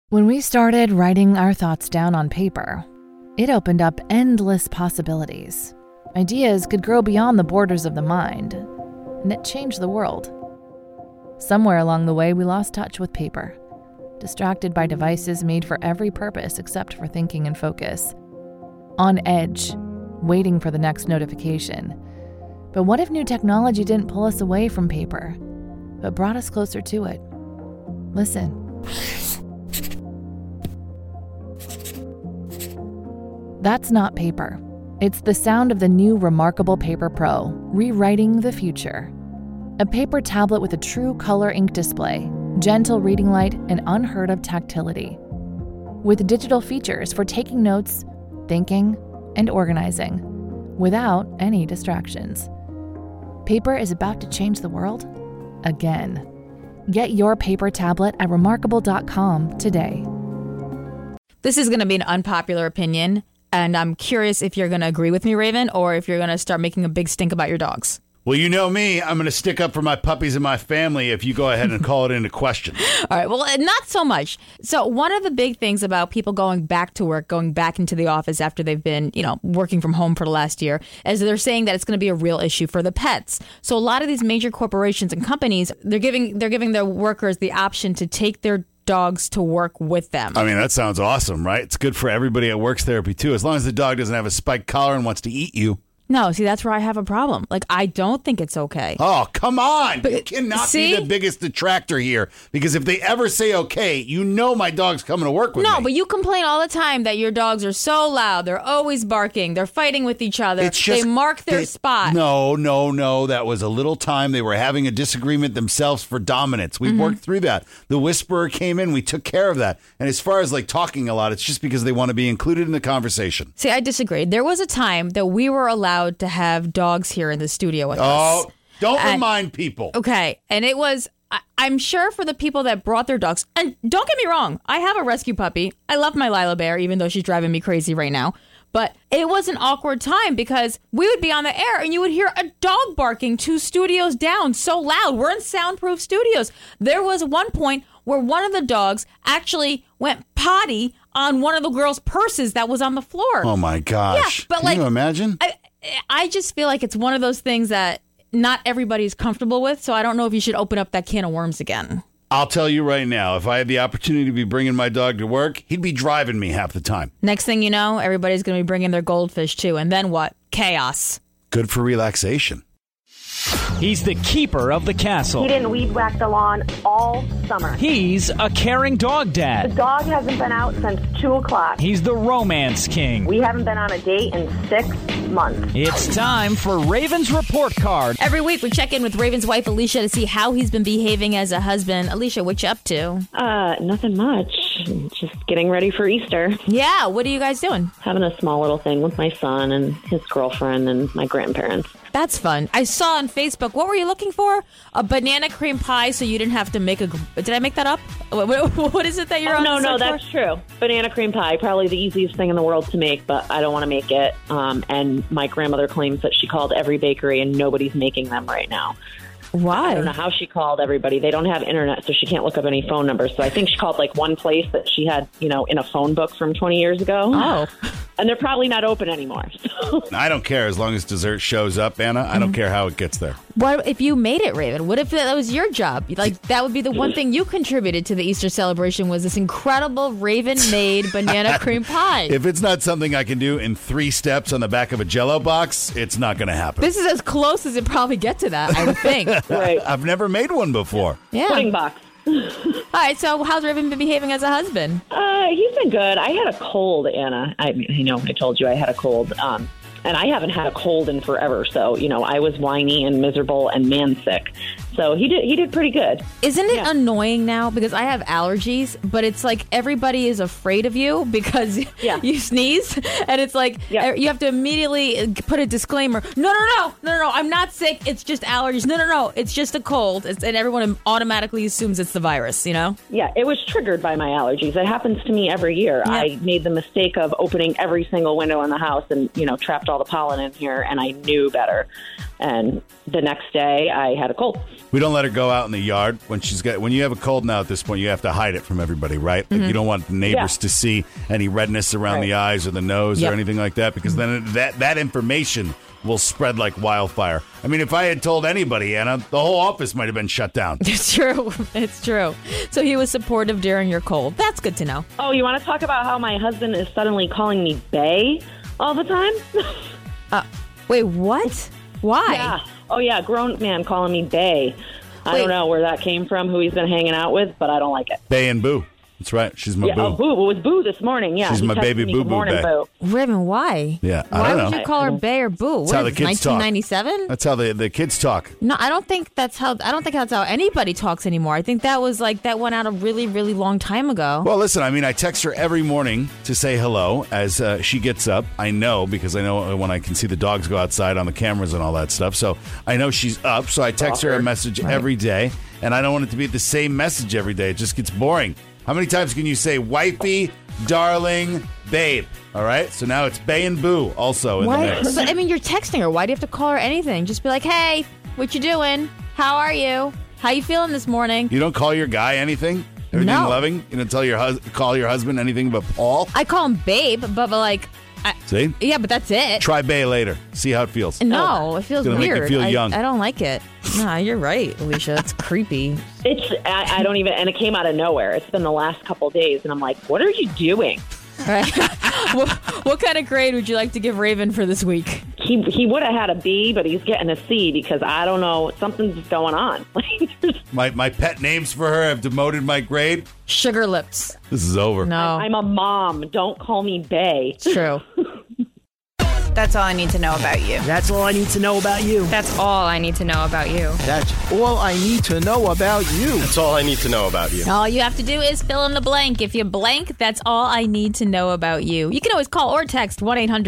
When we started writing our thoughts down on paper, it opened up endless possibilities. Ideas could grow beyond the borders of the mind, and it changed the world. Somewhere along the way, we lost touch with paper, distracted by devices made for every purpose except for thinking and focus. On edge, waiting for the next notification. But what if new technology didn't pull us away from paper, but brought us closer to it? Listen. That's not paper. It's the sound of the new Remarkable Paper Pro, rewriting the future. A paper tablet with a true color ink display, gentle reading light, and unheard of tactility. With digital features for taking notes, thinking, and organizing, without any distractions. Paper is about to change the world again. Get your paper tablet at remarkable.com today. This is going to be an unpopular opinion, and I'm curious if you're going to agree with me, Raven, or if you're going to start making a big stink about your dogs. Well, you know me. I'm going to stick up for my puppies and my family if you go ahead and call it into question. All right. Well, not so much. So one of the big things about people going back to work, going back into the office after they've been, working from home for the last year, is they're saying that it's going to be a real issue for the pets. So a lot of these major corporations and companies, they're giving their workers the option to take their dogs to work with them. I mean, that sounds awesome, right? It's good for everybody at Works Therapy, too, as long as the dog doesn't have a spiked collar and wants to eat you. No, see, that's where I have a problem. I don't think it's okay. Oh, come on. But, you cannot be the biggest detractor here, because if they ever say okay, my dog's coming to work with me. No, but you complain all the time that your dogs are so loud. They're always barking. They're fighting with each other. They mark their spot. No. That was a little time. They were having a disagreement themselves for dominance. We worked through that. The whisperer came in. We took care of that. And as far as talking a lot, it's just because they want to be included in the conversation. See, I disagree. There was a time that we were allowed to have dogs here in the studio with us. Oh, don't remind people. Okay. And it was, I'm sure for the people that brought their dogs, and don't get me wrong, I have a rescue puppy. I love my Lila Bear, even though she's driving me crazy right now. But it was an awkward time because we would be on the air and you would hear a dog barking 2 studios down so loud. We're in soundproof studios. There was one point where one of the dogs actually went potty on one of the girls' purses that was on the floor. Oh, my gosh. Yeah, but Can you imagine? I just feel like it's one of those things that not everybody's comfortable with, so I don't know if you should open up that can of worms again. I'll tell you right now, if I had the opportunity to be bringing my dog to work, he'd be driving me half the time. Next thing you know, everybody's going to be bringing their goldfish too, and then what? Chaos. Good for relaxation. He's the keeper of the castle. He didn't weed whack the lawn all summer. He's a caring dog dad. The dog hasn't been out since 2 o'clock. He's the romance king. We haven't been on a date in 6 months. It's time for Raven's Report Card. Every week we check in with Raven's wife, Alicia, to see how he's been behaving as a husband. Alicia, what you up to? Nothing much. Just getting ready for Easter. Yeah, what are you guys doing? Having a small little thing with my son and his girlfriend and my grandparents. That's fun. I saw on Facebook, what were you looking for? A banana cream pie so you didn't have to make did I make that up? What is it that you're on? No, that's true. Banana cream pie, probably the easiest thing in the world to make, but I don't want to make it. And my grandmother claims that she called every bakery and nobody's making them right now. Why? I don't know how she called everybody. They don't have internet, so she can't look up any phone numbers. So I think she called one place that she had, in a phone book from 20 years ago. Oh. And they're probably not open anymore. So. I don't care as long as dessert shows up, Anna. I don't care how it gets there. What if you made it, Raven? What if that was your job? That would be the one thing you contributed to the Easter celebration was this incredible Raven-made banana cream pie. If it's not something I can do in 3 steps on the back of a Jell-O box, it's not going to happen. This is as close as it probably get to that, I would think. Right. I've never made one before. Yeah. Pudding box. All right, so how's Raven been behaving as a husband? He's been good. I had a cold, Anna. I told you I had a cold. And I haven't had a cold in forever. So, I was whiny and miserable and man sick. So he did pretty good. Isn't it annoying now? Because I have allergies, but it's like everybody is afraid of you because you sneeze. And it's like you have to immediately put a disclaimer. No, I'm not sick. It's just allergies. No, it's just a cold. And everyone automatically assumes it's the virus, Yeah, it was triggered by my allergies. It happens to me every year. Yeah. I made the mistake of opening every single window in the house and, trapped all the pollen in here, and I knew better. And the next day, I had a cold. We don't let her go out in the yard when you have a cold now. At this point, you have to hide it from everybody, right? Like you don't want the neighbors to see any redness around the eyes or the nose or anything like that, because then that information will spread like wildfire. I mean, if I had told anybody, Anna, the whole office might have been shut down. It's true. It's true. So he was supportive during your cold. That's good to know. Oh, you want to talk about how my husband is suddenly calling me bae all the time? Wait, what? Why? Yeah. Oh, yeah, grown man calling me bae. I don't know where that came from, who he's been hanging out with, but I don't like it. Bae and Boo. That's right. She's my boo. Oh, Boo. It was Boo this morning. Yeah, She's he my texted baby me, boo "Good boo morning, bae." Boo. Raven, why? Yeah, I Why don't would know. you call her bae or boo? That's how the kids talk. 1997? That's how the kids talk. No, I don't think that's how anybody talks anymore. I think that went out a really, really long time ago. Well, listen, I mean, I text her every morning to say hello as she gets up. I know because I know when I can see the dogs go outside on the cameras and all that stuff. So I know she's up. So I text her a message every day. And I don't want it to be the same message every day. It just gets boring. How many times can you say wifey, darling, babe? All right. So now it's bae and boo also in the mix. But I mean, you're texting her. Why do you have to call her anything? Just be like, hey, what you doing? How are you? How you feeling this morning? You don't call your guy anything? Everything No. loving? You don't call your husband anything but Paul? I call him babe, but like, See? yeah, but that's it. Try bae later. See how it feels. No, it feels It's gonna make weird. you feel young. I don't like it. Nah, you're right, Alicia. It's creepy. I don't even, and it came out of nowhere. It's been the last couple days, and I'm like, what are you doing? Right. What kind of grade would you like to give Raven for this week? He would have had a B, but he's getting a C because I don't know, something's going on. My pet names for her have demoted my grade. Sugar lips. This is over. No, I'm a mom. Don't call me bae. it's true. That's all I need to know about you. That's all I need to know about you. That's all I need to know about you. That's all I need to know about you. That's all I need to know about you. All you have to do is fill in the blank. If you blank, that's all I need to know about you. You can always call or text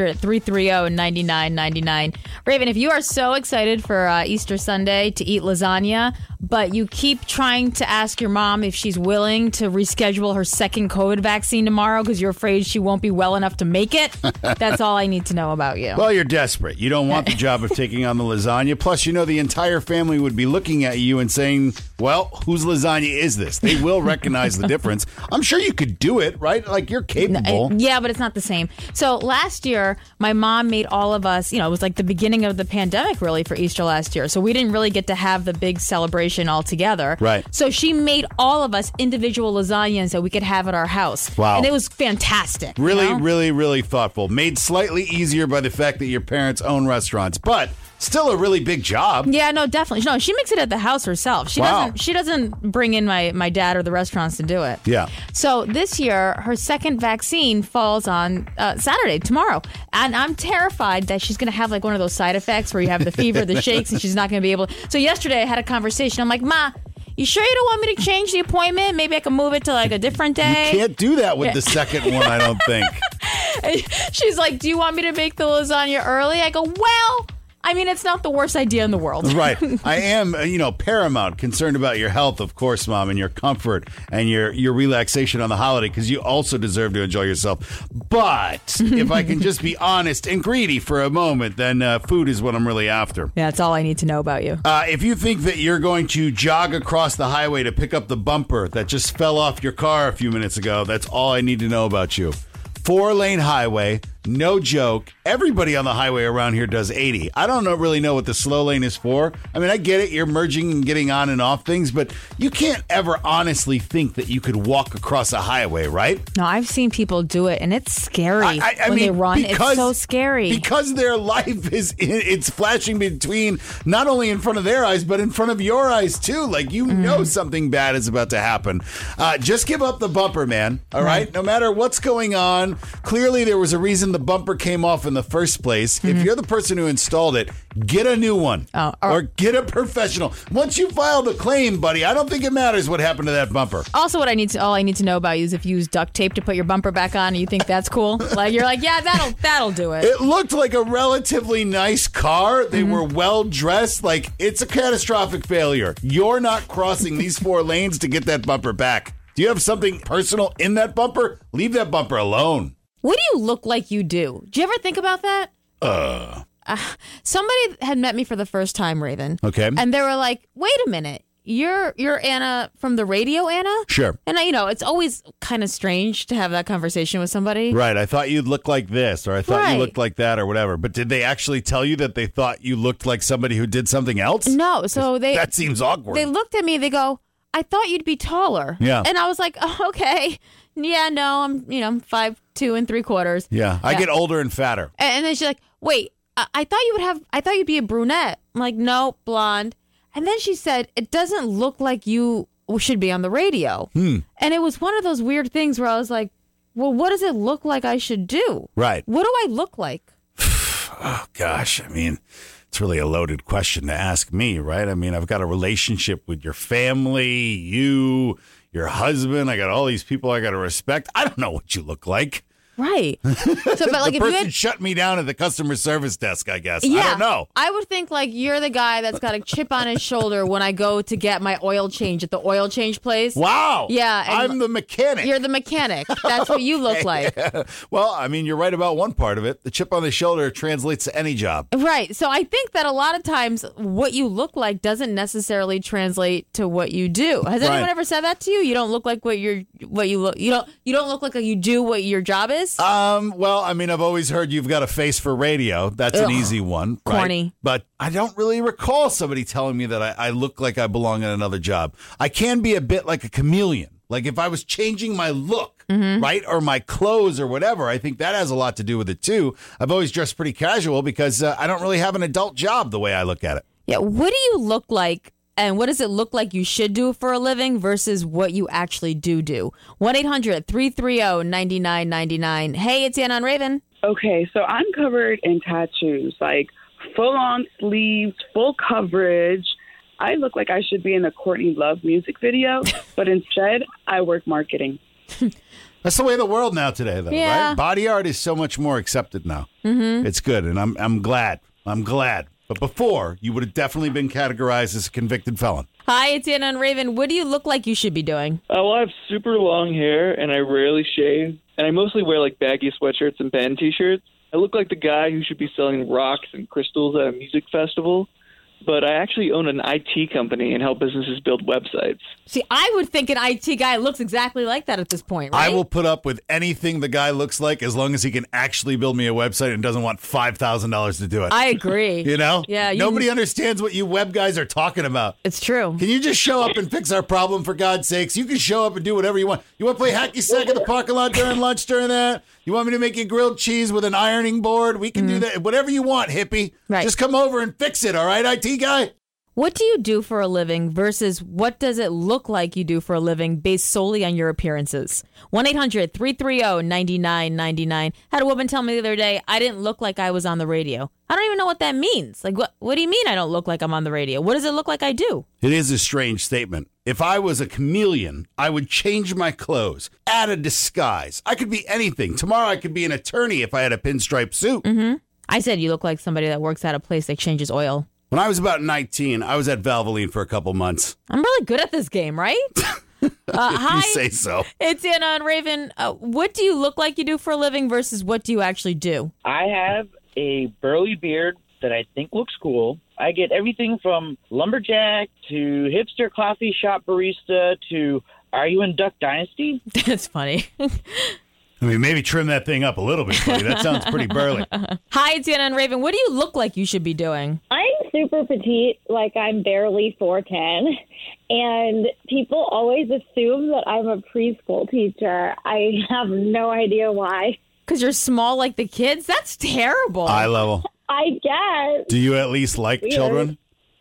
1-800-330-9999. Raven, if you are so excited for Easter Sunday to eat lasagna, but you keep trying to ask your mom if she's willing to reschedule her second COVID vaccine tomorrow because you're afraid she won't be well enough to make it, that's all I need to know about you. Well, you're desperate. You don't want the job of taking on the lasagna. Plus, you know the entire family would be looking at you and saying, well, whose lasagna is this? They will recognize the difference. I'm sure you could do it, right? Like, you're capable. Yeah, but it's not the same. So last year, my mom made all of us, it was like the beginning of the pandemic, really, for Easter last year. So we didn't really get to have the big celebration all together. Right. So she made all of us individual lasagnas that we could have at our house. Wow. And it was fantastic. Really, really, really thoughtful. Made slightly easier by the fact that your parents own restaurants, but still a really big job. Yeah, no, definitely. No, she makes it at the house herself. She doesn't bring in my dad or the restaurants to do it. Yeah. So this year, her second vaccine falls on Saturday, tomorrow. And I'm terrified that she's going to have like one of those side effects where you have the fever, the shakes, and she's not going to be able. So yesterday I had a conversation. I'm like, Ma, you sure you don't want me to change the appointment? Maybe I can move it to like a different day. You can't do that with the second one, I don't think. She's like, do you want me to make the lasagna early? I go, well, I mean, it's not the worst idea in the world. Right. I am, paramount concerned about your health, of course, Mom, and your comfort and your relaxation on the holiday because you also deserve to enjoy yourself. But if I can just be honest and greedy for a moment, then food is what I'm really after. Yeah, that's all I need to know about you. If you think that you're going to jog across the highway to pick up the bumper that just fell off your car a few minutes ago, that's all I need to know about you. 4-lane highway, no joke. Everybody on the highway around here does 80. I don't really know what the slow lane is for. I mean, I get it. You're merging and getting on and off things, but you can't ever honestly think that you could walk across a highway, right? No, I've seen people do it, and it's scary when mean, they run. It's so scary. Because their life it's flashing between not only in front of their eyes, but in front of your eyes, too. Like, you know something bad is about to happen. Just give up the bumper, man, all right? No matter what's going on, clearly there was a reason the bumper came off in the first place. If you're the person who installed it, get a new one or get a professional. Once you file the claim, buddy, I don't think it matters what happened to that bumper. Also, all I need to know about you is if you use duct tape to put your bumper back on and you think that's cool. Like, you're like, yeah, that'll do it. It looked like a relatively nice car. They were well dressed. Like, it's a catastrophic failure. You're not crossing these 4 lanes to get that bumper back. Do you have something personal in that bumper? Leave that bumper alone. What do you look like you do? Do you ever think about that? somebody had met me for the first time, Raven. Okay. And they were like, wait a minute. You're Anna from the radio, Anna? Sure. And, it's always kind of strange to have that conversation with somebody. Right. I thought you'd look like this, or I thought Right. you looked like that, or whatever. But did they actually tell you that they thought you looked like somebody who did something else? No. So That seems awkward. they looked at me, they go, I thought you'd be taller. Yeah. And I was like, oh, okay. Yeah, no, I'm 5'2"3/4. yeah. I get older and fatter. And then she's like, wait, I thought you'd be a brunette. I'm like, no, blonde. And then she said, it doesn't look like you should be on the radio. And it was one of those weird things where I was like, well, what does it look like I should do? Right. What do I look like? Oh, gosh. I mean, it's really a loaded question to ask me, right? I mean, I've got a relationship with your family, you, your husband. I got all these people I got to respect. I don't know what you look like. Right. So, but like, The if you person had, shut me down at the customer service desk, I guess. yeah, I don't know. I would think like you're the guy that's got a chip on his shoulder when I go to get my oil change at the oil change place. Wow. Yeah, and I'm the mechanic. You're the mechanic. That's what you look like. Well, I mean, you're right about one part of it. The chip on the shoulder translates to any job. Right. So I think that a lot of times what you look like doesn't necessarily translate to what you do. Has anyone Right. ever said that to you? You don't look like you look. You don't look like you do what your job is. Well, I mean, I've always heard you've got a face for radio. That's an easy one. Right? Corny. But I don't really recall somebody telling me that I look like I belong in another job. I can be a bit like a chameleon. Like if I was changing my look, right, or my clothes or whatever, I think that has a lot to do with it too. I've always dressed pretty casual because I don't really have an adult job the way I look at it. Yeah. What do you look like? And what does it look like you should do for a living versus what you actually do? 1-800-330-9999. Hey, it's Anna on Raven. Okay, so I'm covered in tattoos, like full-on sleeves, full coverage. I look like I should be in a Courtney Love music video, but instead I work marketing. That's the way of the world now today, though, Yeah. right? Body art is so much more accepted now. Mm-hmm. It's good, and I'm glad. I'm glad. But before, you would have definitely been categorized as a convicted felon. Hi, it's Anna on Raven. What do you look like you should be doing? Well, I have super long hair, and I rarely shave, and I mostly wear, like, baggy sweatshirts and band T-shirts. I look like the guy who should be selling rocks and crystals at a music festival, but I actually own an IT company and help businesses build websites. See, I would think an IT guy looks exactly like that at this point, right? I will put up with anything the guy looks like as long as he can actually build me a website and doesn't want $5,000 to do it. I agree. You know? Yeah. Nobody understands what you web guys are talking about. It's true. Can you just show up and fix our problem, for God's sakes? You can show up and do whatever you want. You want to play hacky sack in the parking lot during lunch during that? You want me to make you grilled cheese with an ironing board? We can do that. Whatever you want, hippie. Right. Just come over and fix it, all right, IT guy? What do you do for a living versus what does it look like you do for a living based solely on your appearances? 1-800-330-9999. Had a woman tell me the other day, I didn't look like I was on the radio. I don't even know what that means. Like, what do you mean I don't look like I'm on the radio? What does it look like I do? It is a strange statement. If I was a chameleon, I would change my clothes, add a disguise. I could be anything. Tomorrow I could be an attorney if I had a pinstripe suit. Mm-hmm. I said you look like somebody that works at a place that changes oil. When I was about 19, I was at Valvoline for a couple months. I'm really good at this game, right? Hi, You say so. it's Anna on Raven. What do you look like you do for a living versus what do you actually do? I have a burly beard that I think looks cool. I get everything from lumberjack to hipster coffee shop barista to are you in Duck Dynasty? That's funny. I mean, maybe trim that thing up a little bit, buddy. That sounds pretty burly. Hi, it's Anna and Raven. What do you look like you should be doing? I'm super petite, like I'm barely 4'10", and people always assume that I'm a preschool teacher. I have no idea why. Because you're small like the kids? That's terrible. Eye level. I guess. Do you at least like Weird. children?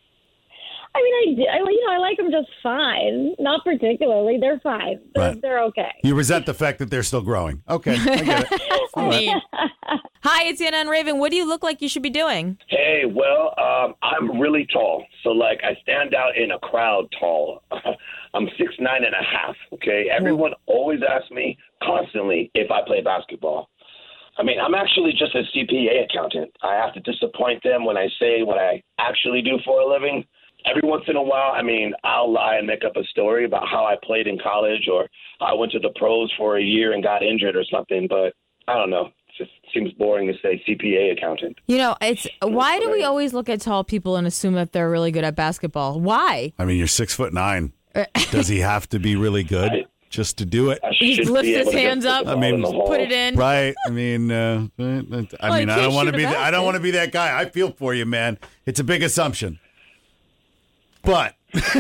I mean, I like them just fine. Not particularly. They're fine. They're okay. You resent the fact that they're still growing. Okay, I get it. All right. Hi, it's Anna and Raven. What do you look like you should be doing? Hey, well, I'm really tall. So, like, I stand out in a crowd tall. I'm 6'9.5", okay? Everyone always asks me constantly if I play basketball. I mean, I'm actually just a CPA accountant. I have to disappoint them when I say what I actually do for a living. Every once in a while, I mean, I'll lie and make up a story about how I played in college or I went to the pros for a year and got injured or something. But I don't know. just seems boring to say CPA accountant. You know, why do we always look at tall people and assume that they're really good at basketball? Why? I mean, you're 6'9". Does he have to be really good just to do it? He just lifts his hands up. I mean, put it in. Right. I mean, I don't want to be. I don't want to be that guy. I feel for you, man. It's a big assumption. But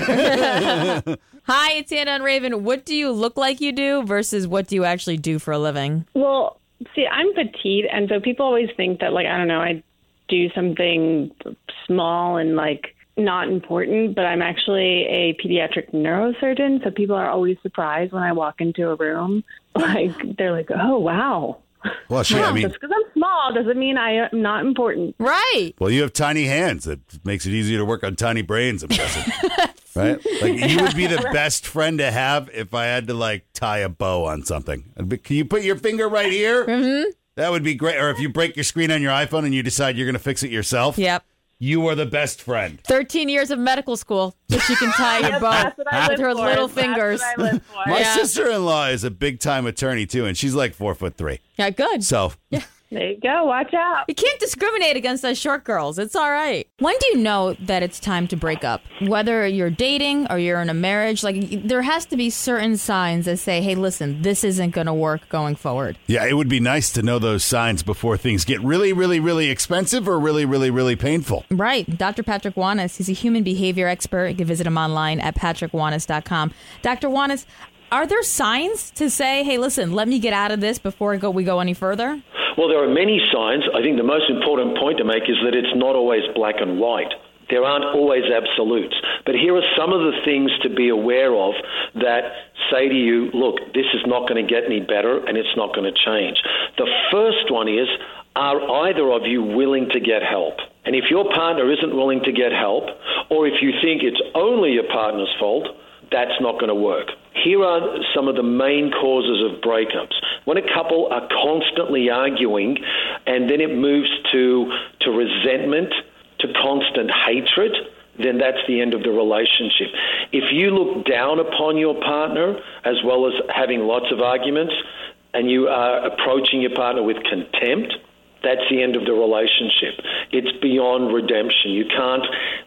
hi, it's Anna and Raven. What do you look like you do versus what do you actually do for a living? Well, see, I'm petite, and so people always think that, like, I don't know, I do something small and, like, not important, but I'm actually a pediatric neurosurgeon, so people are always surprised when I walk into a room. Like, they're like, oh, wow. Well, sure. I mean, just because I'm small doesn't mean I am not important. Right. Well, you have tiny hands. That makes it easier to work on tiny brains, I'm guessing. Right? Like, you would be the best friend to have if I had to, like, tie a bow on something. Can you put your finger right here? Mm-hmm. That would be great. Or if you break your screen on your iPhone and you decide you're going to fix it yourself. Yep. You are the best friend. 13 years of medical school so she can tie your bow with her little fingers. My sister-in-law is a big-time attorney, too, and she's like 4'3". Yeah, good. So, yeah. There you go. Watch out. You can't discriminate against us short girls. It's all right. When do you know that it's time to break up? Whether you're dating or you're in a marriage, like, there has to be certain signs that say, hey, listen, this isn't going to work going forward. Yeah, it would be nice to know those signs before things get really, really, really expensive or really, really, really painful. Right. Dr. Patrick Wanis, he's a human behavior expert. You can visit him online at patrickwanis.com. Dr. Wanis, are there signs to say, hey, listen, let me get out of this before we go any further? Well, there are many signs. I think the most important point to make is that it's not always black and white. There aren't always absolutes. But here are some of the things to be aware of that say to you, look, this is not going to get any better and it's not going to change. The first one is, are either of you willing to get help? And if your partner isn't willing to get help, or if you think it's only your partner's fault, that's not going to work. Here are some of the main causes of breakups. When a couple are constantly arguing and then it moves to resentment, to constant hatred, then that's the end of the relationship. If you look down upon your partner as well as having lots of arguments and you are approaching your partner with contempt, that's the end of the relationship. It's beyond redemption. You can't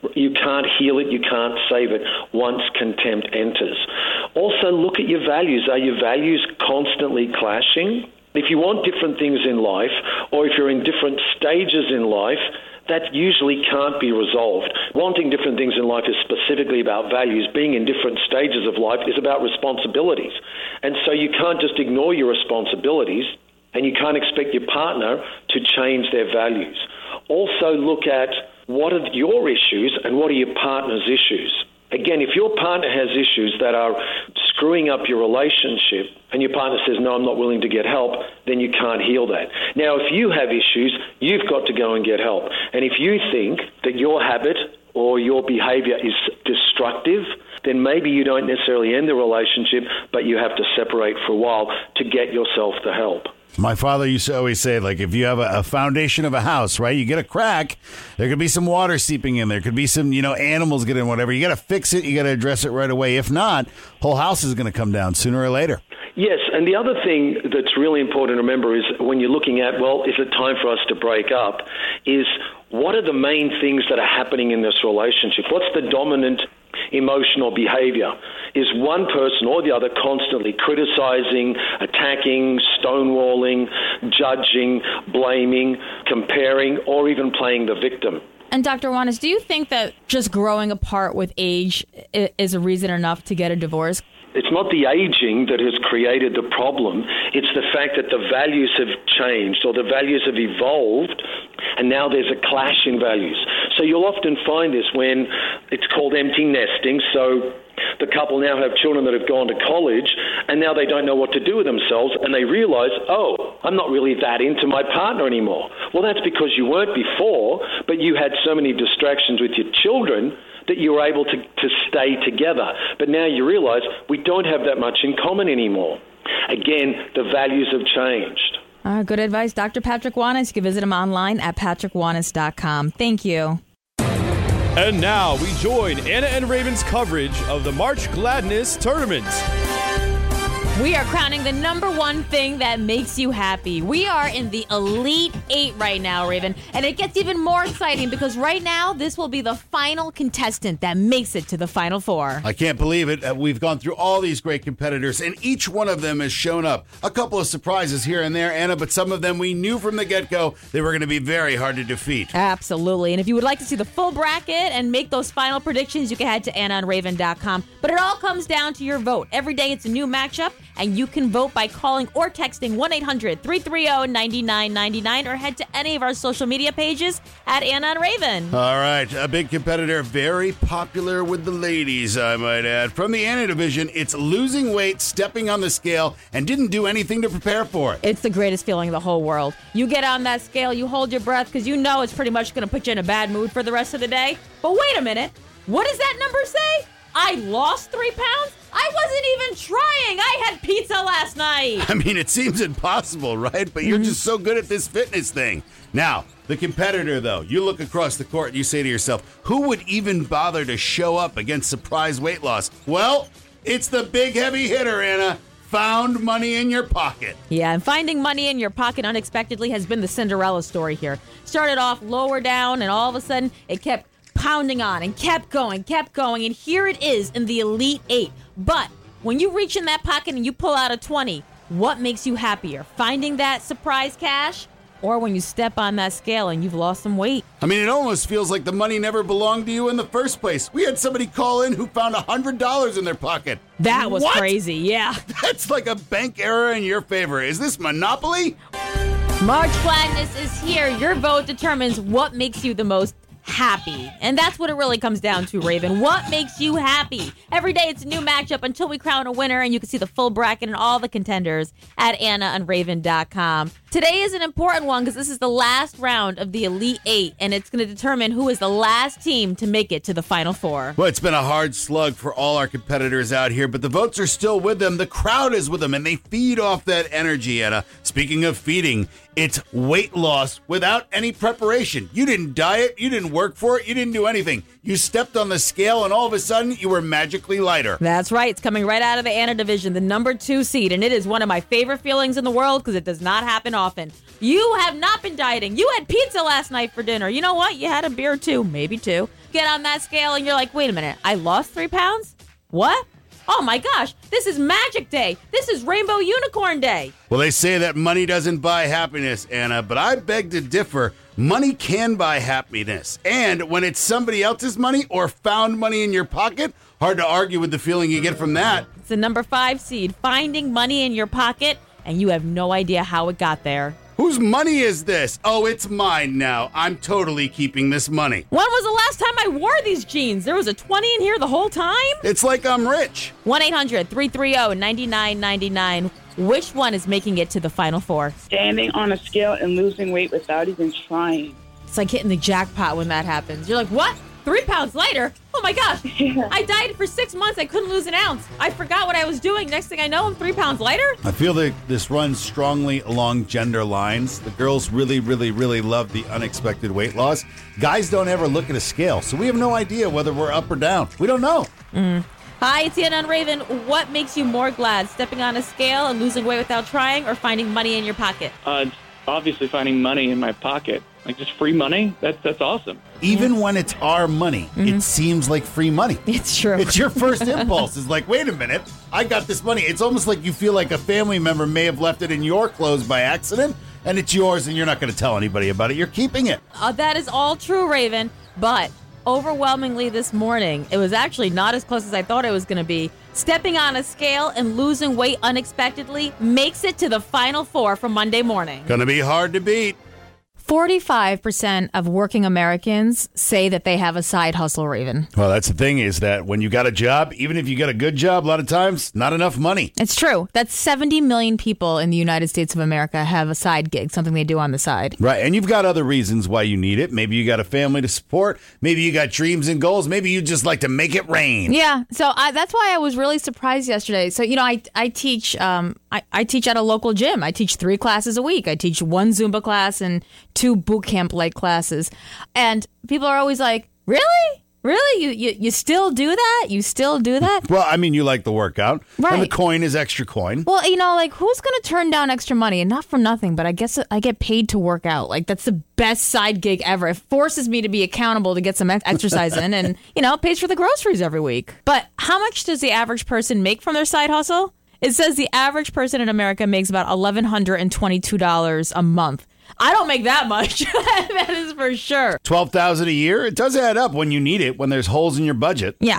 heal it. You can't save it once contempt enters. Also, look at your values. Are your values constantly clashing? If you want different things in life, or if you're in different stages in life, that usually can't be resolved. Wanting different things in life is specifically about values. Being in different stages of life is about responsibilities. And so you can't just ignore your responsibilities, and you can't expect your partner to change their values. Also look at what are your issues and what are your partner's issues. Again, if your partner has issues that are screwing up your relationship and your partner says, no, I'm not willing to get help, then you can't heal that. Now, if you have issues, you've got to go and get help. And if you think that your habit or your behavior is destructive, then maybe you don't necessarily end the relationship, but you have to separate for a while to get yourself the help. My father used to always say, like, if you have a foundation of a house, right, you get a crack, there could be some water seeping in. There could be some, animals get in, whatever. You got to fix it. You got to address it right away. If not, whole house is going to come down sooner or later. Yes, and the other thing that's really important to remember is when you're looking at, well, is it time for us to break up, is what are the main things that are happening in this relationship? What's the dominant emotional behavior? Is one person or the other constantly criticizing, attacking, stonewalling, judging, blaming, comparing, or even playing the victim? And Dr. Wanis, do you think that just growing apart with age is a reason enough to get a divorce? It's not the aging that has created the problem. It's the fact that the values have changed or the values have evolved, and now there's a clash in values. So you'll often find this when it's called empty nesting. So the couple now have children that have gone to college, and now they don't know what to do with themselves, and they realize, oh, I'm not really that into my partner anymore. Well, that's because you weren't before, but you had so many distractions with your children that you were able to stay together. But now you realize we don't have that much in common anymore. Again, the values have changed. Good advice. Dr. Patrick Wanis. You can visit him online at patrickwanis.com. Thank you. And now we join Anna and Raven's coverage of the March Gladness Tournament. We are crowning the number one thing that makes you happy. We are in the Elite 8 right now, Raven. And it gets even more exciting because right now, this will be the final contestant that makes it to the Final Four. I can't believe it. We've gone through all these great competitors, and each one of them has shown up. A couple of surprises here and there, Anna, but some of them we knew from the get-go they were going to be very hard to defeat. Absolutely. And if you would like to see the full bracket and make those final predictions, you can head to AnnaandRaven.com. But it all comes down to your vote. Every day it's a new matchup, and you can vote by calling or texting 1-800-330-9999 or head to any of our social media pages at Anna and Raven. All right, a big competitor, very popular with the ladies, I might add. From the Anna division, it's losing weight, stepping on the scale, and didn't do anything to prepare for it. It's the greatest feeling in the whole world. You get on that scale, you hold your breath, because you know it's pretty much going to put you in a bad mood for the rest of the day. But wait a minute, what does that number say? I lost 3 pounds? I wasn't even trying. I had pizza last night. I mean, it seems impossible, right? But you're just so good at this fitness thing. Now, the competitor, though, you look across the court and you say to yourself, who would even bother to show up against surprise weight loss? Well, it's the big heavy hitter, Anna. Found money in your pocket. Yeah, and finding money in your pocket unexpectedly has been the Cinderella story here. Started off lower down, and all of a sudden, it kept pounding on and kept going, and here it is in the Elite 8. But when you reach in that pocket and you pull out a 20, what makes you happier? Finding that surprise cash, or when you step on that scale and you've lost some weight? I mean, it almost feels like the money never belonged to you in the first place. We had somebody call in who found $100 in their pocket. That was What? crazy, yeah. That's like a bank error in your favor. Is this Monopoly? March Madness is here. Your vote determines what makes you the most happy. And that's what it really comes down to, Raven. What makes you happy? Every day it's a new matchup until we crown a winner, and you can see the full bracket and all the contenders at AnnaandRaven.com. Today is an important one because this is the last round of the Elite 8, and it's going to determine who is the last team to make it to the Final Four. Well, it's been a hard slug for all our competitors out here, but the votes are still with them. The crowd is with them, and they feed off that energy, Anna. Speaking of feeding, it's weight loss without any preparation. You didn't diet, you didn't work for it, you didn't do anything. You stepped on the scale, and all of a sudden, you were magically lighter. That's right. It's coming right out of the Anna division, the number 2 seed, and it is one of my favorite feelings in the world because it does not happen often. You have not been dieting. You had pizza last night for dinner. You know what? You had a beer too, maybe 2. Get on that scale, and you're like, wait a minute, I lost 3 pounds? What? Oh my gosh, this is Magic Day. This is Rainbow Unicorn Day. Well, they say that money doesn't buy happiness, Anna, but I beg to differ. Money can buy happiness. And when it's somebody else's money or found money in your pocket, hard to argue with the feeling you get from that. It's the number 5 seed, finding money in your pocket, and you have no idea how it got there. Whose money is this? Oh, it's mine now. I'm totally keeping this money. When was the last time I wore these jeans? There was a 20 in here the whole time? It's like I'm rich. 1-800-330-9999. Which one is making it to the Final Four? Standing on a scale and losing weight without even trying. It's like hitting the jackpot when that happens. You're like, what? 3 pounds lighter? Oh my gosh. Yeah. I dieted for 6 months. I couldn't lose an ounce. I forgot what I was doing. Next thing I know, I'm 3 pounds lighter. I feel that this runs strongly along gender lines. The girls really, really, really love the unexpected weight loss. Guys don't ever look at a scale, so we have no idea whether we're up or down. We don't know. Hi, it's Anna and Raven. What makes you more glad, stepping on a scale and losing weight without trying, or finding money in your pocket? Obviously finding money in my pocket. Like just free money? That's awesome. Even when it's our money, it seems like free money. It's true. It's your first impulse. It's like, wait a minute, I got this money. It's almost like you feel like a family member may have left it in your clothes by accident, and it's yours, and you're not going to tell anybody about it. You're keeping it. That is all true, Raven. But overwhelmingly this morning, it was actually not as close as I thought it was going to be. Stepping on a scale and losing weight unexpectedly makes it to the Final Four for Monday morning. Gonna be hard to beat. 45% of working Americans say that they have a side hustle, Raven. Well, that's the thing is that when you got a job, even if you got a good job, a lot of times, not enough money. It's true. That's 70 million people in the United States of America have a side gig, something they do on the side. Right, and you've got other reasons why you need it. Maybe you got a family to support. Maybe you got dreams and goals. Maybe you just like to make it rain. Yeah, so that's why I was really surprised yesterday. So, you know, I teach I teach at a local gym. I teach 3 classes a week. I teach 1 Zumba class and 2 boot camp-like classes. And people are always like, really? Really? You still do that? You still do that? Well, I mean, you like the workout. Right. And the coin is extra coin. Well, like, who's going to turn down extra money? And not for nothing, but I guess I get paid to work out. Like, that's the best side gig ever. It forces me to be accountable to get some exercise in and, pays for the groceries every week. But how much does the average person make from their side hustle? It says the average person in America makes about $1,122 a month. I don't make that much. That is for sure. $12,000 a year. It does add up when you need it, when there's holes in your budget. Yeah,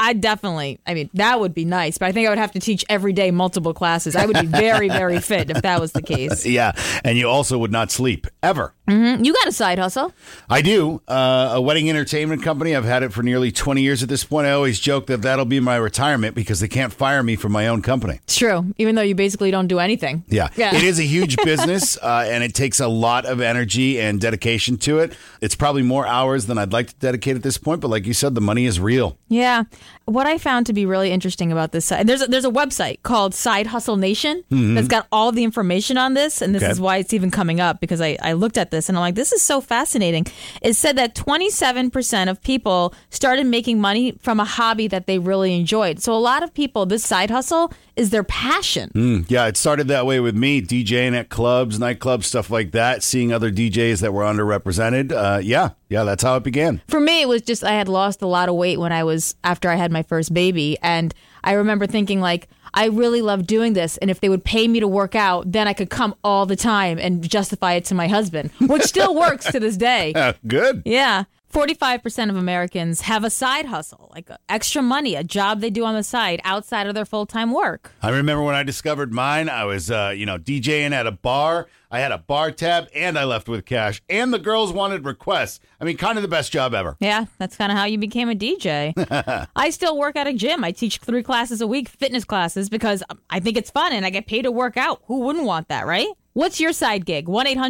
that would be nice, but I think I would have to teach every day multiple classes. I would be very, very fit if that was the case. Yeah, and you also would not sleep, ever. Mm-hmm. You got a side hustle. I do. A wedding entertainment company. I've had it for nearly 20 years at this point. I always joke that that'll be my retirement because they can't fire me from my own company. It's true, even though you basically don't do anything. Yeah. It is a huge business, and it takes a lot of energy and dedication to it. It's probably more hours than I'd like to dedicate at this point, but like you said, the money is real. Yeah. What I found to be really interesting about this site, there's a website called Side Hustle Nation that's got all the information on this, and this is why it's even coming up, because I looked at this and I'm like, this is so fascinating. It said that 27% of people started making money from a hobby that they really enjoyed. So a lot of people, this side hustle is their passion. Yeah, it started that way with me, DJing at clubs, nightclubs, stuff like that, seeing other DJs that were underrepresented. Yeah, that's how it began. For me, it was just I had lost a lot of weight after I had my first baby. And I remember thinking, like, I really love doing this. And if they would pay me to work out, then I could come all the time and justify it to my husband, which still works to this day. Good. Yeah. 45% of Americans have a side hustle, like extra money, a job they do on the side outside of their full-time work. I remember when I discovered mine, I was, DJing at a bar. I had a bar tab and I left with cash and the girls wanted requests. I mean, kind of the best job ever. Yeah, that's kind of how you became a DJ. I still work at a gym. I teach 3 classes a week, fitness classes, because I think it's fun and I get paid to work out. Who wouldn't want that, right? What's your side gig?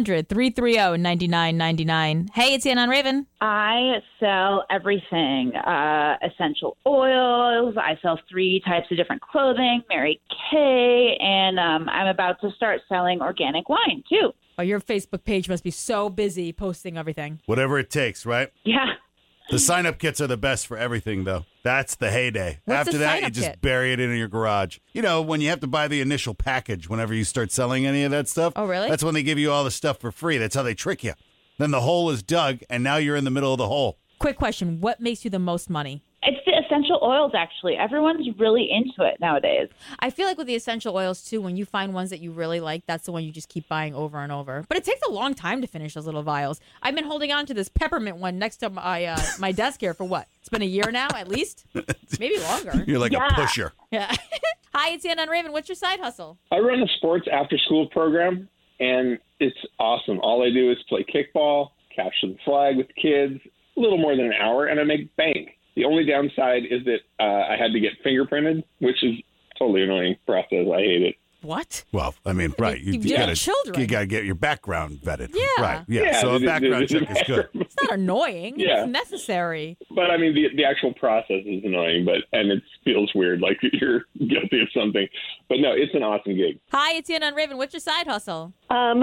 1-800-330-9999. Hey, it's Ann on Raven. I sell everything. Essential oils. I sell 3 types of different clothing, Mary Kay, and I'm about to start selling organic wine, too. Oh, your Facebook page must be so busy posting everything. Whatever it takes, right? Yeah. The sign-up kits are the best for everything, though. That's the heyday. What's After a that, you sign-up just kit? bury it in your garage. You know, when you have to buy the initial package whenever you start selling any of that stuff. Oh, really? That's when they give you all the stuff for free. That's how they trick you. Then the hole is dug, and now you're in the middle of the hole. Quick question. What makes you the most money? It's the essential oils, actually. Everyone's really into it nowadays. I feel like with the essential oils, too, when you find ones that you really like, that's the one you just keep buying over and over. But it takes a long time to finish those little vials. I've been holding on to this peppermint one next to my my desk here for what? It's been a year now, at least? Maybe longer. You're like a pusher. Yeah. Hi, it's Ann on Raven. What's your side hustle? I run a sports after-school program, and it's awesome. All I do is play kickball, capture the flag with the kids, a little more than an hour, and I make bank. The only downside is that I had to get fingerprinted, which is totally annoying process. I hate it. What? Well, I mean, right. You got children. You got to get your background vetted. Yeah. Right. Yeah. So a background check is good. It's not annoying. Yeah. It's necessary. But, I mean, the actual process is annoying, and it feels weird, like you're guilty of something. But, no, it's an awesome gig. Hi, it's Ann on Raven. What's your side hustle?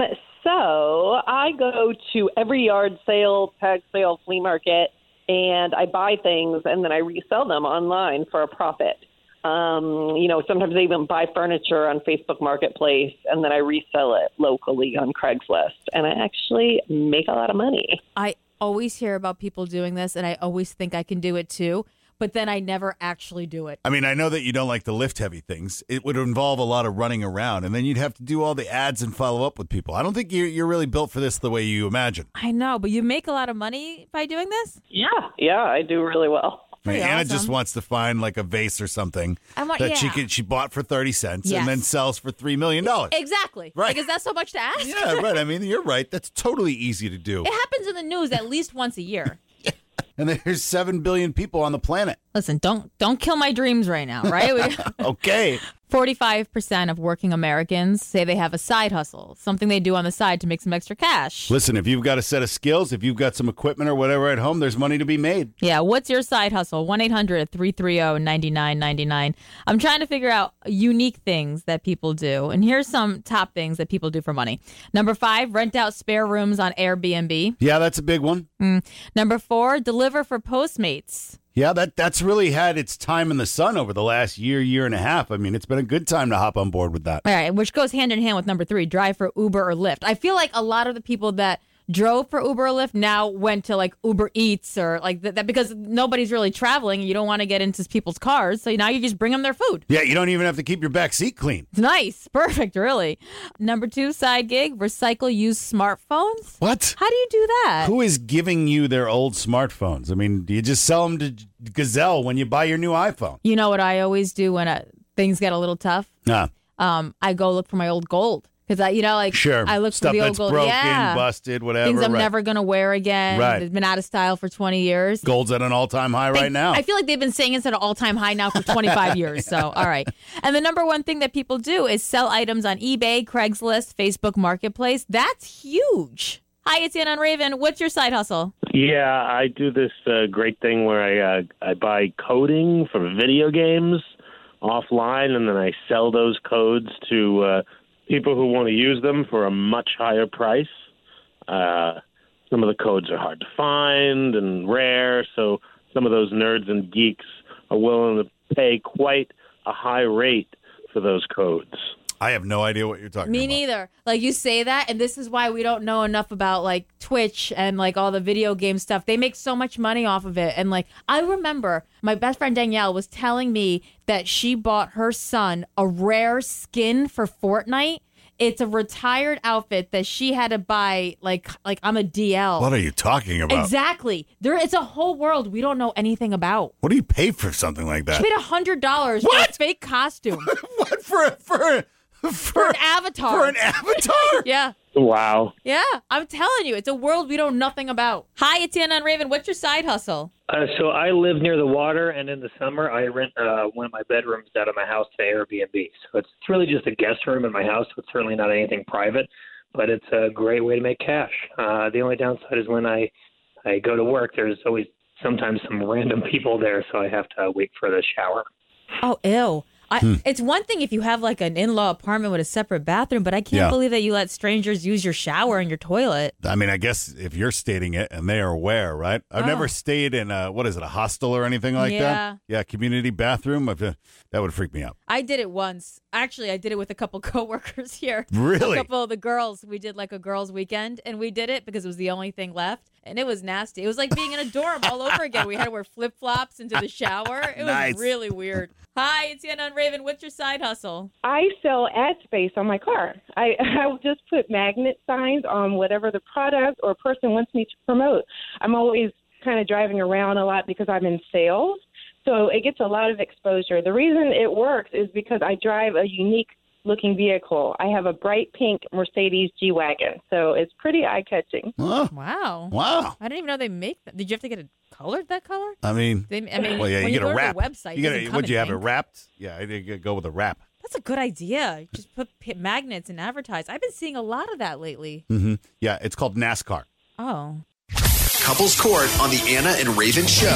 So I go to every yard sale, tag sale, flea market, and I buy things and then I resell them online for a profit. Sometimes I even buy furniture on Facebook Marketplace and then I resell it locally on Craigslist. And I actually make a lot of money. I always hear about people doing this and I always think I can do it too. But then I never actually do it. I mean, I know that you don't like to lift heavy things. It would involve a lot of running around, and then you'd have to do all the ads and follow up with people. I don't think you're really built for this the way you imagine. I know, but you make a lot of money by doing this? Yeah, I do really well. I mean, Anna awesome. just wants to find like a vase or something that she bought for 30 cents Yes. and then sells for $3 million. Exactly. Right. Like, is that so much to ask? Yeah, right. I mean, you're right. That's totally easy to do. It happens in the news at least once a year. And there's 7 billion people on the planet. Listen, don't kill my dreams right now, right? Okay. 45% of working Americans say they have a side hustle, something they do on the side to make some extra cash. Listen, if you've got a set of skills, if you've got some equipment or whatever at home, there's money to be made. Yeah, what's your side hustle? 1-800-330-9999. I'm trying to figure out unique things that people do. And here's some top things that people do for money. Number 5, rent out spare rooms on Airbnb. Yeah, that's a big one. Number 4, deliver for Postmates. Yeah, that's really had its time in the sun over the last year and a half. I mean, it's been a good time to hop on board with that. All right, which goes hand in hand with number 3, drive for Uber or Lyft. I feel like a lot of the people that drove for Uber or Lyft now went to like Uber Eats or like that because nobody's really traveling and you don't want to get into people's cars. So now you just bring them their food. Yeah, you don't even have to keep your back seat clean. It's nice. Perfect, really. Number 2, side gig, recycle used smartphones. What? How do you do that? Who is giving you their old smartphones? I mean, do you just sell them to Gazelle when you buy your new iPhone? You know what I always do when things get a little tough? I go look for my old gold. Because sure. I look Stuff for the that's old gold. broken, Yeah. busted, whatever. Things I'm right. never going to wear again. Right. It's been out of style for 20 years. Gold's at an all-time high right now. I feel like they've been saying it's at an all-time high now for 25 years. So, all right. And the number one thing that people do is sell items on eBay, Craigslist, Facebook Marketplace. That's huge. Hi, it's Ann on Raven. What's your side hustle? Yeah, I do this great thing where I buy coding for video games offline, and then I sell those codes to people who want to use them for a much higher price. Some of the codes are hard to find and rare, so some of those nerds and geeks are willing to pay quite a high rate for those codes. I have no idea what you're talking about. Me neither. Like, you say that, and this is why we don't know enough about, like, Twitch and, like, all the video game stuff. They make so much money off of it. And, like, I remember my best friend Danielle was telling me that she bought her son a rare skin for Fortnite. It's a retired outfit that she had to buy, like I'm a DL. What are you talking about? Exactly. It's a whole world we don't know anything about. What do you pay for something like that? She paid $100 for a fake costume. What for an avatar. For an avatar? Yeah. Wow. Yeah, I'm telling you, it's a world we know nothing about. Hi, it's Anna on Raven. What's your side hustle? So I live near the water, and in the summer, I rent one of my bedrooms out of my house to Airbnb. So it's really just a guest room in my house. So it's certainly not anything private, but it's a great way to make cash. The only downside is when I go to work, there's always sometimes some random people there, so I have to wait for the shower. Oh, ew. It's one thing if you have like an in-law apartment with a separate bathroom, but I can't Yeah. believe that you let strangers use your shower and your toilet. I mean, I guess if you're stating it and they are aware, right? I've never stayed in a hostel or anything like Yeah. that. Yeah, community bathroom. That would freak me out. I did it once. Actually, I did it with a couple coworkers here. Really? A couple of the girls. We did like a girls' weekend, and we did it because it was the only thing left, and it was nasty. It was like being in a dorm all over again. We had to wear flip-flops into the shower. It Nice. was really weird. Hi, it's Anna on Raven. What's your side hustle? I sell ad space on my car. I will just put magnet signs on whatever the product or person wants me to promote. I'm always kind of driving around a lot because I'm in sales, so it gets a lot of exposure. The reason it works is because I drive a unique looking vehicle. I have a bright pink Mercedes G-Wagon, so it's pretty eye-catching. Huh. Wow. Wow. I didn't even know they make that. Did you have to get it colored that color? I mean, Well, yeah, well, yeah, when you get go a to wrap. the website, it doesn't come Would in you have it pink. wrapped? Yeah, I'd go with a wrap. That's a good idea. Just put magnets and advertise. I've been seeing a lot of that lately. Mm-hmm. Yeah, it's called NASCAR. Oh. Couples Court on the Anna and Raven Show.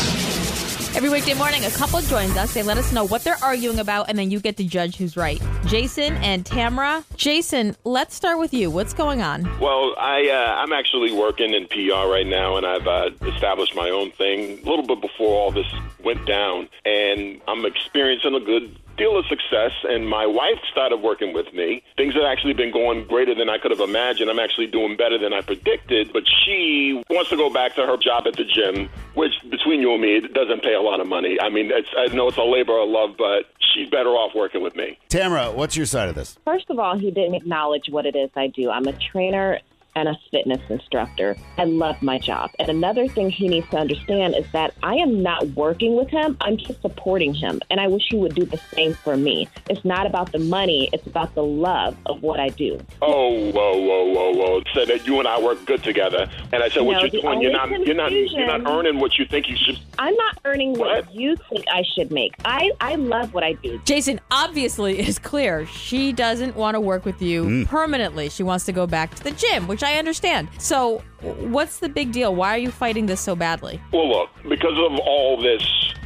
Every weekday morning, a couple joins us. They let us know what they're arguing about, and then you get to judge who's right. Jason and Tamara. Jason, let's start with you. What's going on? Well, I'm actually working in PR right now, and I've established my own thing a little bit before all this went down, and I'm experiencing a good deal of success, and my wife started working with me. Things have actually been going greater than I could have imagined. I'm actually doing better than I predicted, but she wants to go back to her job at the gym, which, between you and me, it doesn't pay a lot of money. I mean, I know it's a labor of love, but she's better off working with me. Tamara, what's your side of this? First of all, he didn't acknowledge what it is I do. I'm a trainer and a fitness instructor. I love my job. And another thing he needs to understand is that I am not working with him. I'm just supporting him. And I wish he would do the same for me. It's not about the money. It's about the love of what I do. Oh, whoa. Said that you and I work good together. And I said, what No, you're the doing, you're not confusion- earning what you think you should. I'm not earning what you think I should make. I love what I do. Jason, obviously, is clear. She doesn't want to work with you permanently. She wants to go back to the gym, which I understand. So what's the big deal? Why are you fighting this so badly? Well, look, because of all this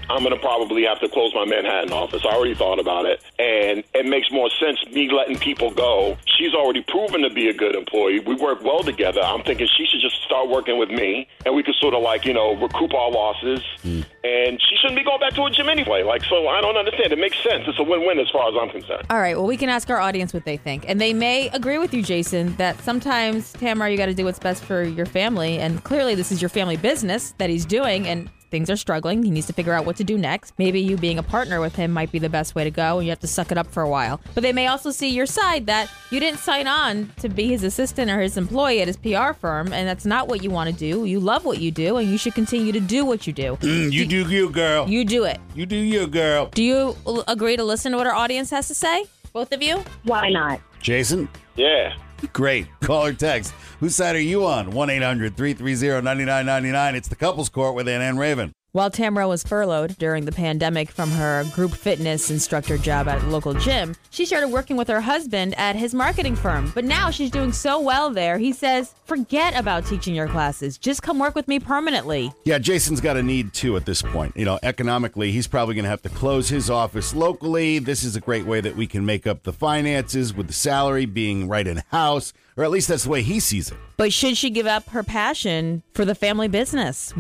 I'm going to probably have to close my Manhattan office. I already thought about it. And it makes more sense me letting people go. She's already proven to be a good employee. We work well together. I'm thinking she should just start working with me, and we could sort of like, recoup our losses. And she shouldn't be going back to a gym anyway. Like, so I don't understand. It makes sense. It's a win-win as far as I'm concerned. All right, well, we can ask our audience what they think. And they may agree with you, Jason, that sometimes, Tamara, you got to do what's best for your family. And clearly this is your family business that he's doing, and things are struggling. He needs to figure out what to do next. Maybe you being a partner with him might be the best way to go, and you have to suck it up for a while. But they may also see your side, that you didn't sign on to be his assistant or his employee at his PR firm, and that's not what you want to do. You love what you do, and you should continue to do what you do. You do you, girl. You do it. You do you, girl. Do you agree to listen to what our audience has to say? Both of you? Why not? Jason? Yeah. Great. Call or text. Whose side are you on? 1-800-330-9999. It's the Couples Court with Anna and Raven. While Tamara was furloughed during the pandemic from her group fitness instructor job at a local gym, she started working with her husband at his marketing firm. But now she's doing so well there, he says, forget about teaching your classes. Just come work with me permanently. Yeah, Jason's got a need, too, at this point. Economically, he's probably going to have to close his office locally. This is a great way that we can make up the finances with the salary being right in-house, or at least that's the way he sees it. But should she give up her passion for the family business?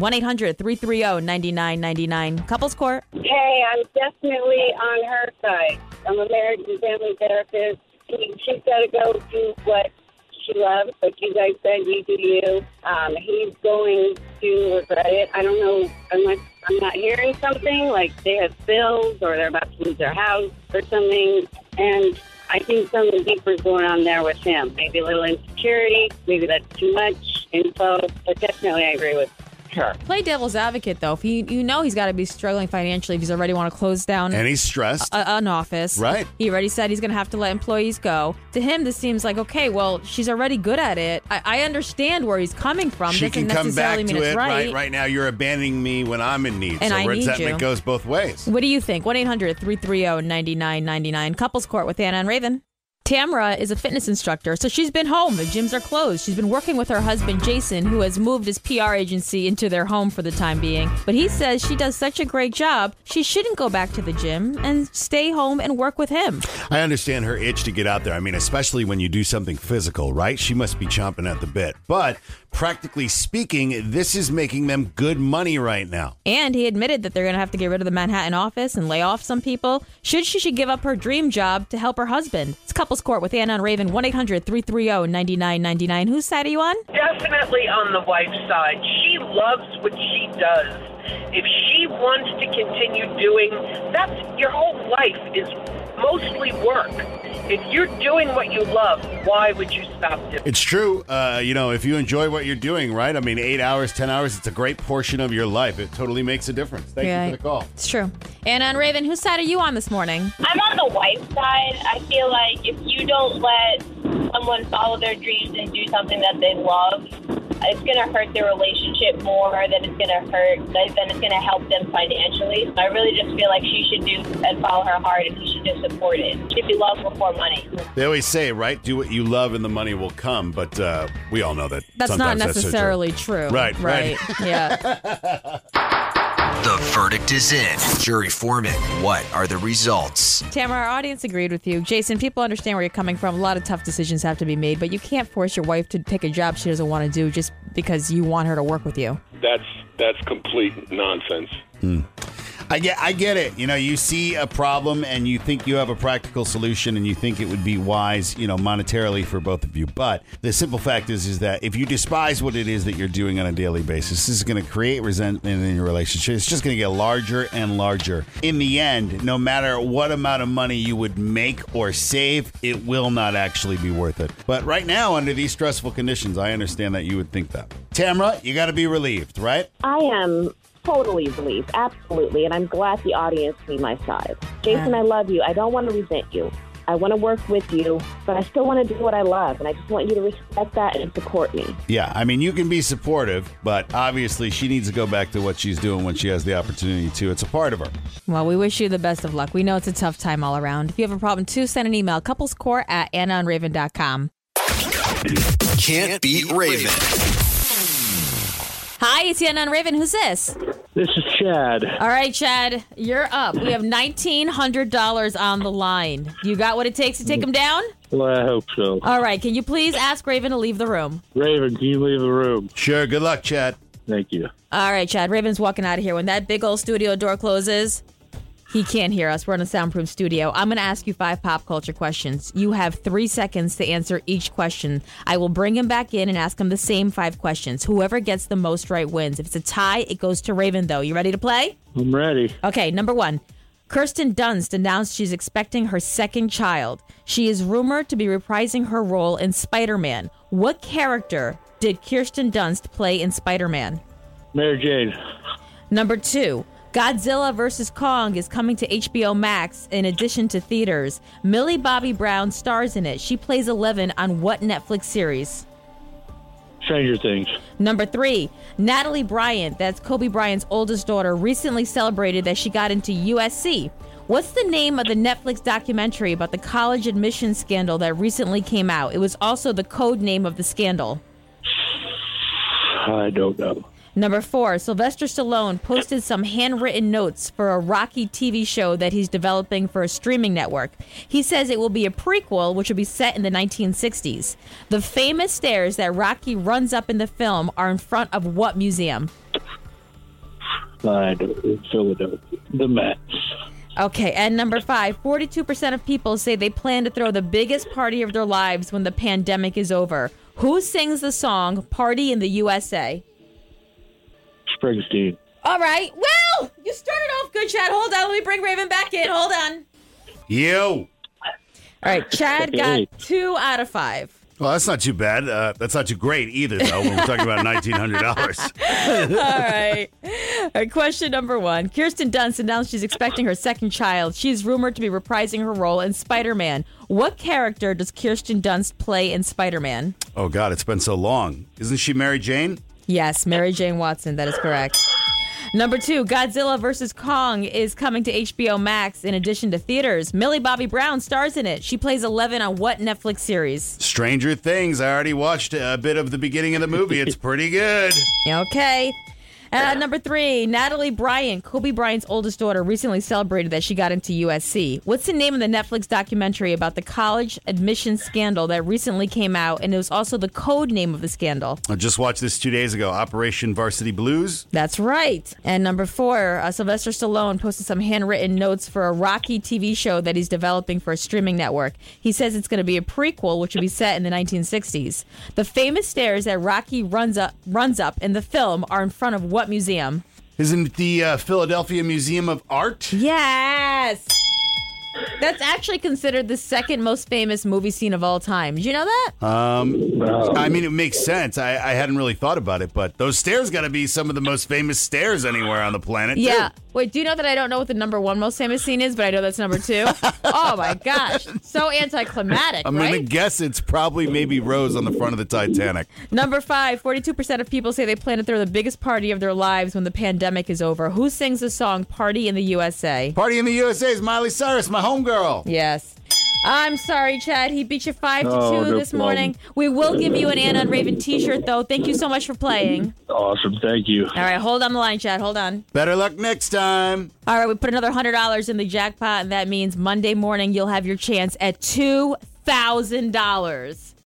1-800-330-9999. Couples Court. Hey, I'm definitely on her side. I'm a marriage and family therapist. She's got to go do what she loves. Like you guys said, you do you. He's going to regret it. I don't know, unless I'm not hearing something, like they have bills or they're about to lose their house or something. And I think something deeper is going on there with him. Maybe a little insecurity. Maybe that's too much info. But definitely I agree with her. Play devil's advocate, though. If he's got to be struggling financially if he's already want to close down. And he's stressed. An office. Right. He already said he's going to have to let employees go. To him, this seems like, okay, well, she's already good at it. I understand where he's coming from. She Doesn't can come back necessarily to mean it. it's right. Right now, you're abandoning me when I'm in need. And so I need resentment you. goes both ways. What do you think? 1-800-330-9999. Couples Court with Anna and Raven. Tamara is a fitness instructor, so she's been home. The gyms are closed. She's been working with her husband, Jason, who has moved his PR agency into their home for the time being. But he says she does such a great job, she shouldn't go back to the gym and stay home and work with him. I understand her itch to get out there. I mean, especially when you do something physical, right? She must be chomping at the bit. But practically speaking, this is making them good money right now. And he admitted that they're going to have to get rid of the Manhattan office and lay off some people. She should give up her dream job to help her husband. It's Couples Court with Anna and Raven. 1-800-330-9999. Whose side are you on? Definitely on the wife's side. She loves what she does. If she wants to continue doing, that's your whole life is mostly work. If you're doing what you love, why would you stop doing it? It's true. If you enjoy what you're doing, right? I mean, 8 hours, 10 hours, it's a great portion of your life. It totally makes a difference. Thank you for the call. It's true. Anna and Raven, whose side are you on this morning? I'm on the wife's side. I feel like if you don't let someone follow their dreams and do something that they love, it's going to hurt their relationship more than it's going to help them financially. So I really just feel like she should do and follow her heart, and he should just support it. It should be love before money. They always say, right? Do what you love and the money will come. But we all know that That's not necessarily true. Right. Yeah. The verdict is in. Jury foreman, what are the results? Tamara, our audience agreed with you. Jason, people understand where you're coming from. A lot of tough decisions have to be made, but you can't force your wife to pick a job she doesn't want to do just because you want her to work with you. That's complete nonsense. I get it. You see a problem and you think you have a practical solution and you think it would be wise, monetarily for both of you. But the simple fact is that if you despise what it is that you're doing on a daily basis, this is going to create resentment in your relationship. It's just going to get larger and larger. In the end, no matter what amount of money you would make or save, it will not actually be worth it. But right now, under these stressful conditions, I understand that you would think that. Tamara, you got to be relieved, right? I am totally relieved, absolutely, and I'm glad the audience see my side. Jason, I love you. I don't want to resent you. I want to work with you, but I still want to do what I love, and I just want you to respect that and support me. Yeah, I mean, you can be supportive, but obviously she needs to go back to what she's doing when she has the opportunity to. It's a part of her. Well, we wish you the best of luck. We know it's a tough time all around. If you have a problem, too, send an email, couplescourt@annaandraven.com. Can't beat Raven. Hi, it's Anna and Raven. Who's this? This is Chad. All right, Chad, you're up. We have $1,900 on the line. You got what it takes to take him down? Well, I hope so. All right, can you please ask Raven to leave the room? Raven, can you leave the room? Sure. Good luck, Chad. Thank you. All right, Chad. Raven's walking out of here. When that big old studio door closes, he can't hear us. We're in a soundproof studio. I'm going to ask you 5 pop culture questions. You have 3 seconds to answer each question. I will bring him back in and ask him the same 5 questions. Whoever gets the most right wins. If it's a tie, it goes to Raven, though. You ready to play? I'm ready. Okay, number 1. Kirsten Dunst announced she's expecting her 2nd child. She is rumored to be reprising her role in Spider-Man. What character did Kirsten Dunst play in Spider-Man? Mary Jane. Number 2. Godzilla vs. Kong is coming to HBO Max in addition to theaters. Millie Bobby Brown stars in it. She plays Eleven on what Netflix series? Stranger Things. Number 3. Natalie Bryant, that's Kobe Bryant's oldest daughter, recently celebrated that she got into USC. What's the name of the Netflix documentary about the college admissions scandal that recently came out? It was also the code name of the scandal. I don't know. Number 4, Sylvester Stallone posted some handwritten notes for a Rocky TV show that he's developing for a streaming network. He says it will be a prequel, which will be set in the 1960s. The famous stairs that Rocky runs up in the film are in front of what museum? I don't know. Philadelphia. The Mets. Okay, and number 5, 42% of people say they plan to throw the biggest party of their lives when the pandemic is over. Who sings the song Party in the USA? Springsteen. All right. Well, you started off good, Chad. Hold on. Let me bring Raven back in. Hold on. You. All right. Chad got 2 out of 5. Well, that's not too bad. That's not too great either, though, when we're talking about $1,900. All right. All right. Question number 1. Kirsten Dunst announced she's expecting her 2nd child. She's rumored to be reprising her role in Spider-Man. What character does Kirsten Dunst play in Spider-Man? Oh, God, it's been so long. Isn't she Mary Jane? Yes, Mary Jane Watson. That is correct. Number 2, Godzilla vs. Kong is coming to HBO Max in addition to theaters. Millie Bobby Brown stars in it. She plays Eleven on what Netflix series? Stranger Things. I already watched a bit of the beginning of the movie. It's pretty good. Okay. Number 3, Natalie Bryant, Kobe Bryant's oldest daughter, recently celebrated that she got into USC. What's the name of the Netflix documentary about the college admissions scandal that recently came out, and it was also the code name of the scandal? I just watched this 2 days ago, Operation Varsity Blues. That's right. And number 4, Sylvester Stallone posted some handwritten notes for a Rocky TV show that he's developing for a streaming network. He says it's going to be a prequel, which will be set in the 1960s. The famous stairs that Rocky runs up in the film are in front of what museum? Isn't it the Philadelphia Museum of Art? Yes! That's actually considered the 2nd most famous movie scene of all time. Did you know that? I mean, it makes sense. I hadn't really thought about it, but those stairs got to be some of the most famous stairs anywhere on the planet, Yeah. too. Wait, do you know that I don't know what the number 1 most famous scene is, but I know that's number 2? Oh, my gosh. So anticlimactic, I'm right? going to guess it's probably maybe Rose on the front of the Titanic. Number 5, 42% of people say they plan to throw the biggest party of their lives when the pandemic is over. Who sings the song Party in the USA? Party in the USA is Miley Cyrus, my homegirl. Yes. I'm sorry, Chad. He beat you 5-2 no this morning. We will give you an Anna and Raven t-shirt, though. Thank you so much for playing. Awesome. Thank you. All right, hold on the line, Chad. Hold on. Better luck next time. All right, we put another $100 in the jackpot, and that means Monday morning you'll have your chance at $2,000.